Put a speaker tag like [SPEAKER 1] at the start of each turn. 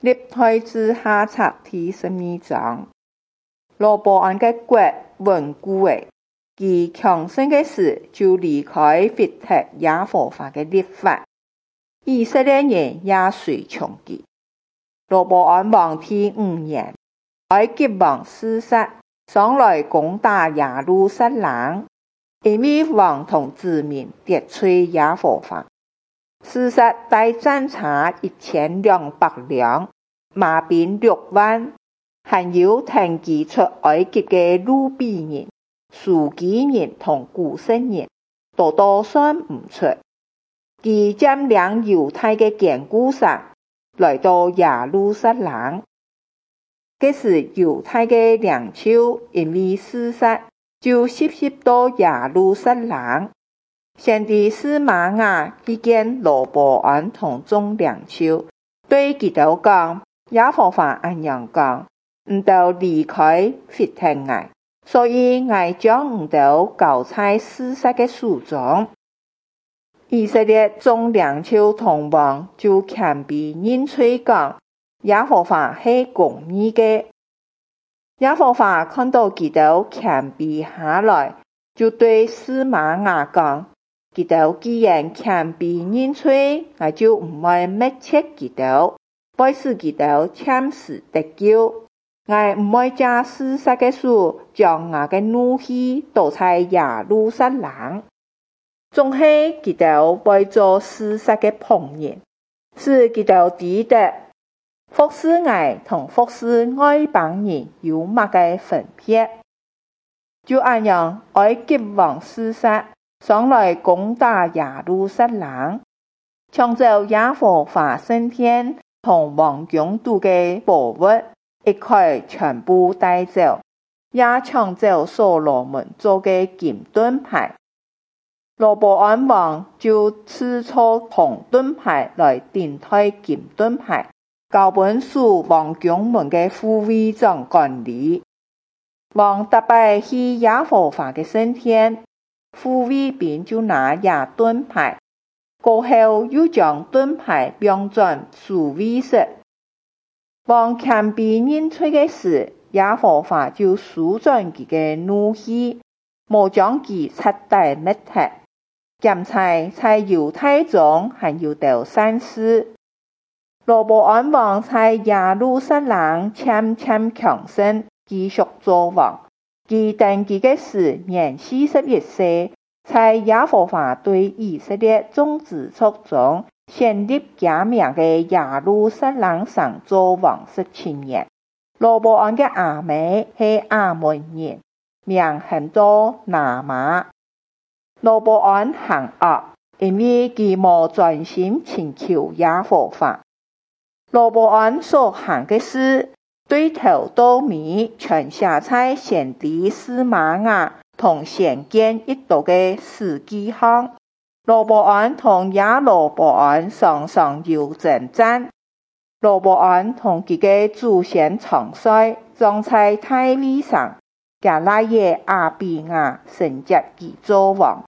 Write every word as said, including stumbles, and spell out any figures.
[SPEAKER 1] 歷代志下冊第十二章。羅波安嘅國穩固嘅，其強盛嘅時就離開違敵耶和華嘅律法，以色列人也隨從佢。羅波安王第五年，埃及王示撒上來攻打耶路撒冷，因為王同子民得罪耶和華。示撒帶戰車一千兩百輛，馬兵六萬，還有挺佢出埃及嘅路比人、書記人同古實人，多多算唔出。佢佔領猶太嘅堅固城，來到耶路撒冷。這時猶太嘅領袖因為示撒，就集集到耶路撒冷。先知示瑪雅去見羅波安同眾領袖，對佢哋講：耶和華這樣講，唔到離開違敵我，所以我將唔到交在示撒嘅手中。以色列眾領袖同王就謙卑認罪講：耶和華是公義嘅。耶和華看到佢哋謙卑下來，就對示瑪雅講：佢哋既然謙卑認罪，我就唔會滅絕佢哋，會使佢哋暫時得救。我唔會借示撒嘅手，將我嘅怒氣倒在耶路撒冷。總是佢哋會做示撒嘅僕人，使佢哋知道服侍我同服侍外邦人有乜嘅分別。就這樣，埃及王示撒上來攻打耶路撒冷，搶走耶和華聖殿同王宮中嘅寶物，一概全部帶走，也搶走所羅門做嘅金盾牌。羅波安王就賜錯銅盾牌來頂替金盾牌，交本屬王宮門嘅護衛長管理。王打敗去耶和華嘅聖殿，護衛兵就拿耶盾牌，過後又將盾牌變轉守衛室。王謙卑認罪嘅時，耶和華就舒轉佢嘅怒氣，冇將佢徹底滅絕。兼且在猶太中還有道善事。羅波安王在耶路撒冷漸漸強盛，繼續做王。佢登基嘅時年四十一歲，在耶和華對以色列眾支族中建立佳名嘅耶路撒冷城做王十七年。羅波安嘅阿妹係亞捫人，名喊做拿瑪。羅波安行惡，因為佢冇專心尋求耶和華。羅波安所行嘅事，對頭到尾全寫在先知示瑪雅同先見一讀嘅史記上。羅波安同亞羅波安常常有爭戰。羅波安同佢嘅祖先藏衰，葬在大衛上。加拉耶亞比亞承接佢做王。